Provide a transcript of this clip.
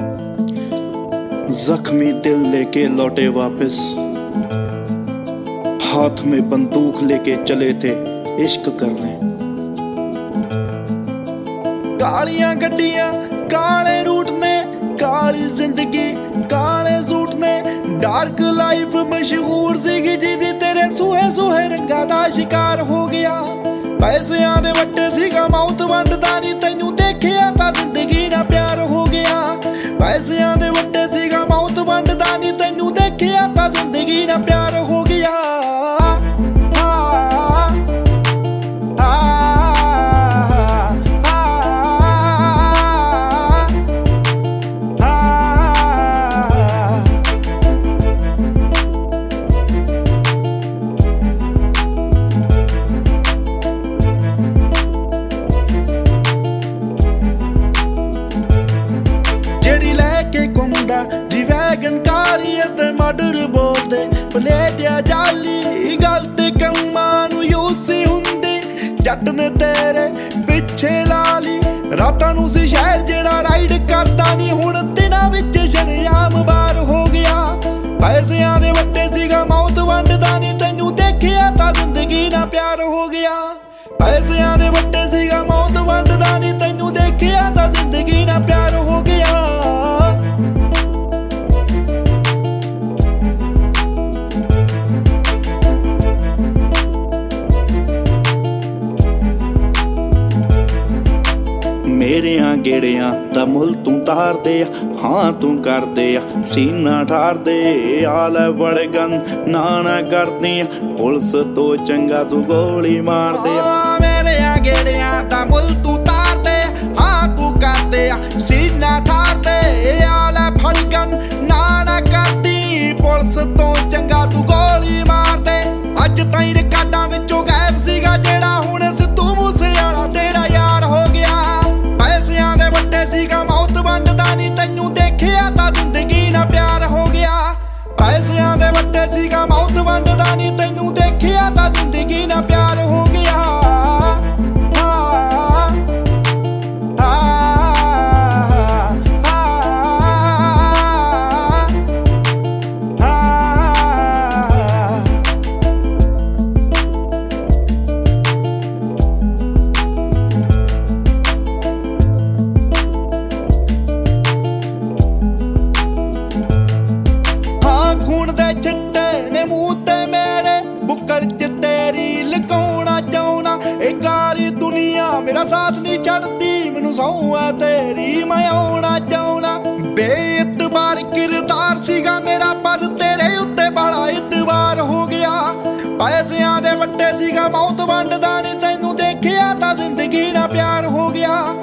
जख्मी दिल लेके लौटे वापस, हाथ में बंदूक लेके चले थे इश्क करने। कालियां गड्डियां काले रूट ने, काली जिंदगी काले सूट ने, डार्क लाइफ मशहूर सीगी जिदी तेरे सूहे सूहे रंगा दा शिकार हो गया। पैसियां दे वट्टे सीगा मौत वंडदा नी, तैनू देखिया तां जिंदगी ना प्यार हो गया। पैसियां दे वट्टे सीगा मौत वंडदा नी, तैनू देखिया तां जिंदगी ना प्यार हो गया। ਵੈਗਨ ਕਾਲੀ ਅਤੇ ਮਰਡਰ ਬੋਲਦੇ, ਪਲੇਟਿਆ ਜਾਲੀ ਗਲਤ ਕੰਮਾਂ ਨੂੰ ਯੂਸੀ ਹੁੰਦੀ। ਜੱਟ ਨੇ ਤੇਰੇ ਪਿੱਛੇ ਲਾ ਲਈ ਰਾਤਾਂ ਨੂੰ ਸੀ ਸ਼ਹਿਰ ਜਿਹੜਾ ਰਾਈਡ ਕਰਦਾ ਨੀ, ਹੁਣ ਦਿਨਾਂ ਵਿੱਚ ਸ਼ਰੇਆਮ ਬਾਹਰ ਹੋ ਗਿਆ। ਪੈਸਿਆਂ ਦੇ ਵੱਟੇ ਸੀਗਾ ਮੌਤ ਵੰਡਦਾ ਨੀ, ਤੈਨੂੰ ਦੇਖਿਆ ਤਾਂ ਜ਼ਿੰਦਗੀ ਨਾਲ ਪਿਆਰ ਹੋ ਗਿਆ। ਪੈਸਿਆਂ ਦੇ ਵੱਟੇ ਸੀਗਾ ਮੌਤ ਵੰਡਦਾ ਨੀ, ਤੈਨੂੰ ਦੇਖਿਆ ਤਾਂ ਜ਼ਿੰਦਗੀ ਨਾਲ ਪਿਆਰ ਹੋ ਗਿਆ। ਮੇਰਿਆਂ ਗੇੜਿਆਂ ਦਾ ਮੁੱਲ ਤੂੰ ਤਾਰਦੇ ਆ, ਹਾਂ ਤੂੰ ਕਰਦੇ ਆ ਸੀਨਾ ਠਾਰਦੇ। ਆ ਲੈ ਵੜਗਨ ਨਾ ਕਰਦੀ ਆ, ਪੁਲਿਸ ਤੋਂ ਚੰਗਾ ਤੂੰ ਗੋਲੀ ਮਾਰਦੇ ਆ। ਮੇਰਿਆਂ ਗੇੜਿਆਂ ਦਾ ਮੁੱਲ ਤੂੰ ਤਾਰਦੇ ਆ, ਹਾਂ ਤੂੰ ਕਰਦੇ ਆ ਸੀਨਾ ਠਾਰਦੇ। ਆ ਲੈ ਵੜਗਨ ਨਾ ਕਰਦੀ, ਪੁਲਿਸ ਤੋਂ ਚੰਗਾ ਤੂੰ ਗੋਲੀ ਮਾਰਦੇ। ਅੱਜ ਤਾਈਂ ਰਿਕਾਰਡਾਂ ਵਿੱਚੋਂ ਗਾਇਬ ਸੀਗਾ ਜਿਹੜਾ, ਹੁਣ ਸਿੱਧੂ ਮੂਸੇਵਾਲਾ ਤੇਰਾ ਯਾਰ ਹੋ ਗਿਆ। ਪੈਸਿਆਂ ਦੇ ਵੱਟੇ ਸੀਗਾ ਮੌਤ ਵੰਡਦਾ ਨੀ, ਤੈਨੂੰ ਦੇਖਿਆ ਤਾਂ ਜ਼ਿੰਦਗੀ ਨਾਲ ਪਿਆਰ ਹੋ ਗਿਆ। ਪੈਸਿਆਂ ਦੇ ਵੱਟੇ ਸੀਗਾ ਮੌਤ ਵੰਡਦਾ ਨੀ, ਤੈਨੂੰ ਦੇਖਿਆ ਤਾਂ ਜ਼ਿੰਦਗੀ ਨਾਲ ਪਿਆਰ ਹੋ ਗਿਆ। ਖੂਨ ਦੇ ਛਿੱਟੇ ਨੇ ਮੂੰਹ ਤੇ ਮੇਰੇ, ਬੁੱਕਲ ਚ ਤੇਰੀ ਲੁਕਾਉਣਾ ਚਾਹੁੰਨਾ। ਇਹ ਕਾਲੀ ਦੁਨੀਆ ਮੇਰਾ ਸਾਥ ਨਹੀਂ ਛੱਡਦੀ, ਮੈਨੂੰ ਸਹੁੰ ਆ ਤੇਰੀ ਮੈਂ ਆਉਣਾ ਚਾਹੁੰਨਾ। ਬੇਇਤਬਾਰ ਕਿਰਦਾਰ ਸੀਗਾ ਮੇਰਾ, ਪਰ ਤੇਰੇ ਉੱਤੇ ਬੜਾ ਇਤਬਾਰ ਹੋ ਗਿਆ। ਪੈਸਿਆਂ ਦੇ ਵੱਟੇ ਸੀਗਾ ਮੌਤ ਵੰਡਦਾ ਨੀ, ਤੈਨੂੰ ਦੇਖਿਆ ਤਾਂ ਜ਼ਿੰਦਗੀ ਨਾਲ ਪਿਆਰ ਹੋ ਗਿਆ।